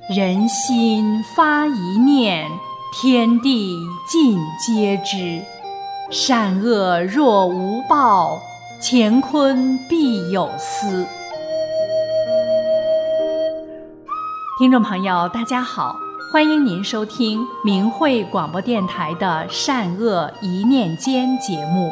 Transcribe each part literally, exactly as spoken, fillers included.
人心发一念，天地尽皆知。善恶若无报，乾坤必有私。听众朋友大家好，欢迎您收听明慧广播电台的善恶一念间节目。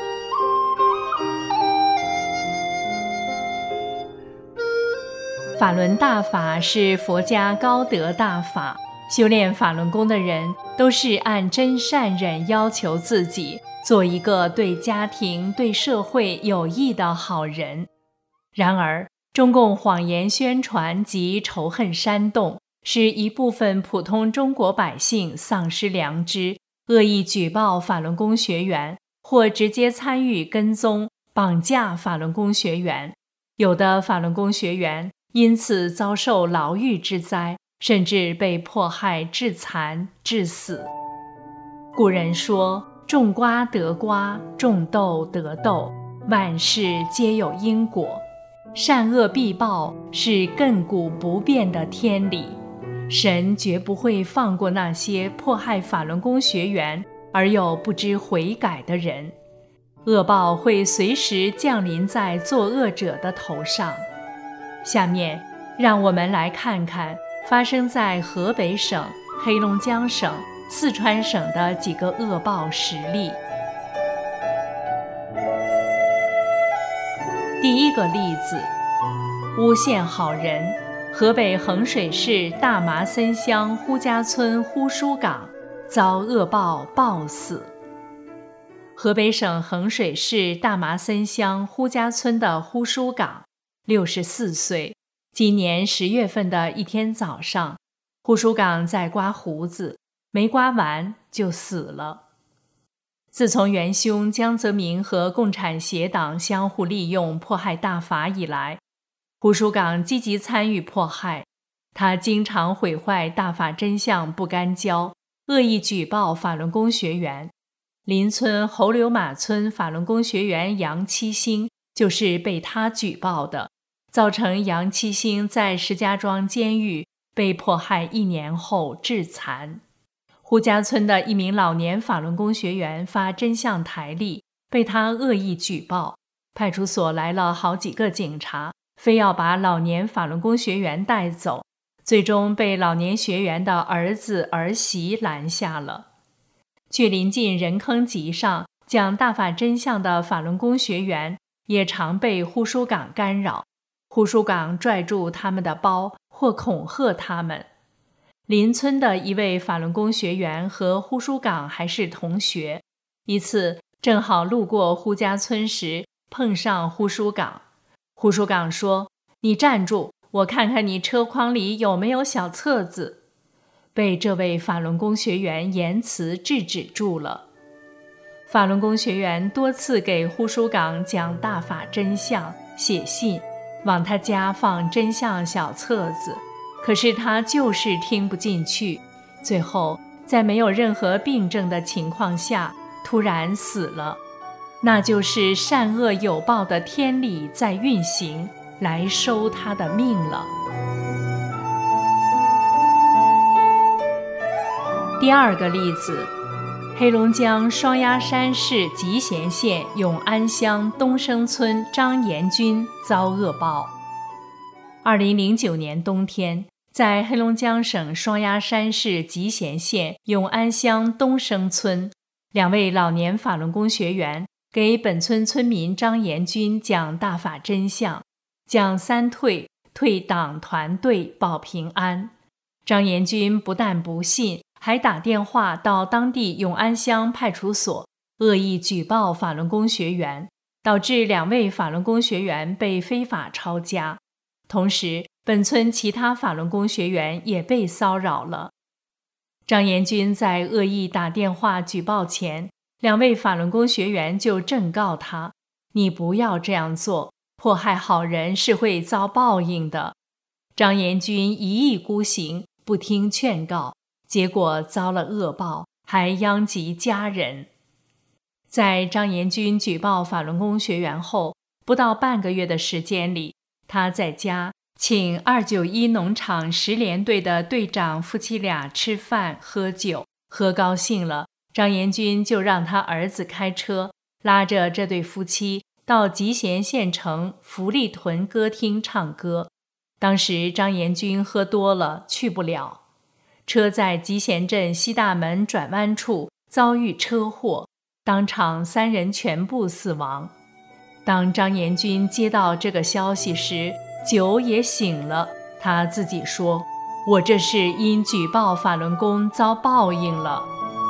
法轮大法是佛家高德大法，修炼法轮功的人都是按真善忍要求自己，做一个对家庭、对社会有益的好人。然而，中共谎言宣传及仇恨煽动，使一部分普通中国百姓丧失良知，恶意举报法轮功学员，或直接参与跟踪、绑架法轮功学员。有的法轮功学员因此遭受牢狱之灾，甚至被迫害致残致死。古人说，种瓜得瓜，种豆得豆，万事皆有因果，善恶必报是亘古不变的天理。神绝不会放过那些迫害法轮功学员而又不知悔改的人，恶报会随时降临在作恶者的头上。下面让我们来看看发生在河北省、黑龙江省、四川省的几个恶报实例。第一个例子，诬陷好人。河北衡水市大麻森乡呼家村呼书岗遭恶报暴死。河北省衡水市大麻森乡呼家村的呼书岗六十四岁，今年十月份的一天早上，呼书岗在刮胡子，没刮完就死了。自从元凶江泽民和共产协党相互利用迫害大法以来，呼书岗积极参与迫害，他经常毁坏大法真相不干胶，恶意举报法轮功学员。邻村侯柳马村法轮功学员杨七星就是被他举报的，造成杨七星在石家庄监狱被迫害一年后致残。呼家村的一名老年法轮功学员发真相台历，被他恶意举报，派出所来了好几个警察，非要把老年法轮功学员带走，最终被老年学员的儿子儿媳拦下了。去临近人坑集上讲大法真相的法轮功学员也常被呼书岗干扰，呼书岗拽住他们的包或恐吓他们。邻村的一位法轮功学员和呼书岗还是同学，一次正好路过呼家村时碰上呼书岗。呼书岗说：“你站住，我看看你车筐里有没有小册子。”被这位法轮功学员言辞制止住了。法轮功学员多次给呼书岗讲大法真相，写信往他家放真相小册子，可是他就是听不进去，最后在没有任何病症的情况下突然死了。那就是善恶有报的天理在运行，来收他的命了。第二个例子，黑龙江双鸭山市集贤县永安乡东升村张延军遭恶报。二零零九年冬天，在黑龙江省双鸭山市集贤县永安乡东升村，两位老年法轮功学员给本村村民张延军讲大法真相，讲三退，退党团队保平安。张延军不但不信，还打电话到当地永安乡派出所，恶意举报法轮功学员，导致两位法轮功学员被非法抄家。同时，本村其他法轮功学员也被骚扰了。张延军在恶意打电话举报前，两位法轮功学员就正告他：“你不要这样做，迫害好人是会遭报应的。”张延军一意孤行，不听劝告，结果遭了恶报，还殃及家人。在张延军举报法轮功学员后，不到半个月的时间里，他在家请二九一农场十连队的队长夫妻俩吃饭喝酒，喝高兴了，张延军就让他儿子开车，拉着这对夫妻到集贤县城福利屯歌厅唱歌。当时张延军喝多了，去不了。车在集贤镇西大门转弯处遭遇车祸，当场三人全部死亡。当张延军接到这个消息时，酒也醒了，他自己说：“我这是因举报法轮功遭报应了。”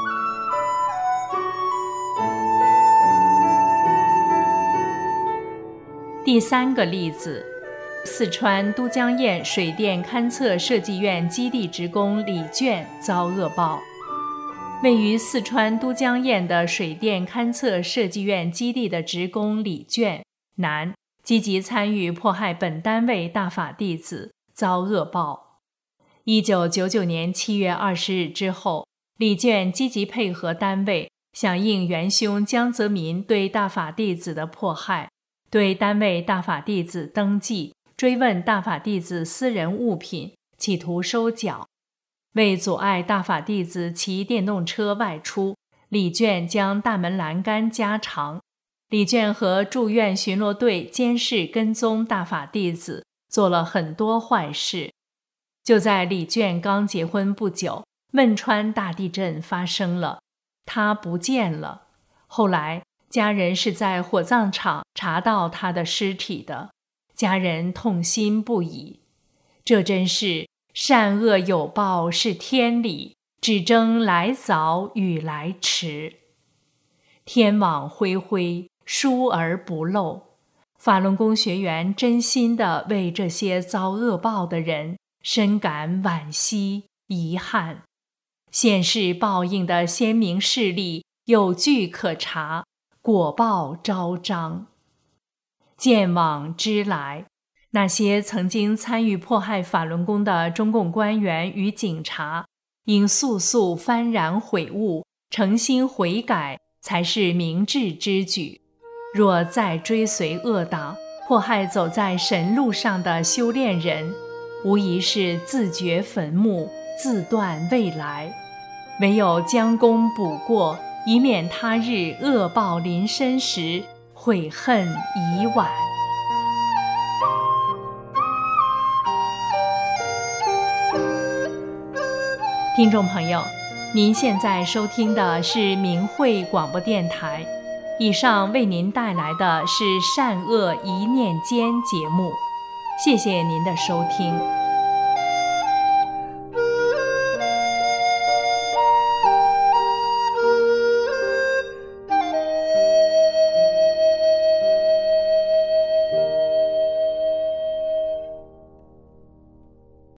第三个例子，四川都江堰水电勘测设计院基地职工李娟遭恶报。位于四川都江堰的水电勘测设计院基地的职工李娟，男，积极参与迫害本单位大法弟子，遭恶报。一九九九年七月二十日之后，李娟积极配合单位，响应元凶江泽民对大法弟子的迫害，对单位大法弟子登记，追问大法弟子私人物品，企图收缴。为阻碍大法弟子骑电动车外出，李娟将大门栏杆加长。李娟和驻院巡逻队监视跟踪大法弟子，做了很多坏事。就在李娟刚结婚不久，汶川大地震发生了，她不见了。后来家人是在火葬场查到她的尸体的，家人痛心不已。这真是善恶有报是天理，只争来早与来迟。天网恢恢，疏而不漏。法轮功学员真心地为这些遭恶报的人深感惋惜遗憾。现世报应的鲜明事例有据可查，果报昭彰。见往知来，那些曾经参与迫害法轮功的中共官员与警察，应速速幡然悔悟，诚心悔改，才是明智之举。若再追随恶党，迫害走在神路上的修炼人，无疑是自掘坟墓，自断未来。唯有将功补过，以免他日恶报临身时悔恨已晚。听众朋友，您现在收听的是明慧广播电台，以上为您带来的是善恶一念间节目，谢谢您的收听。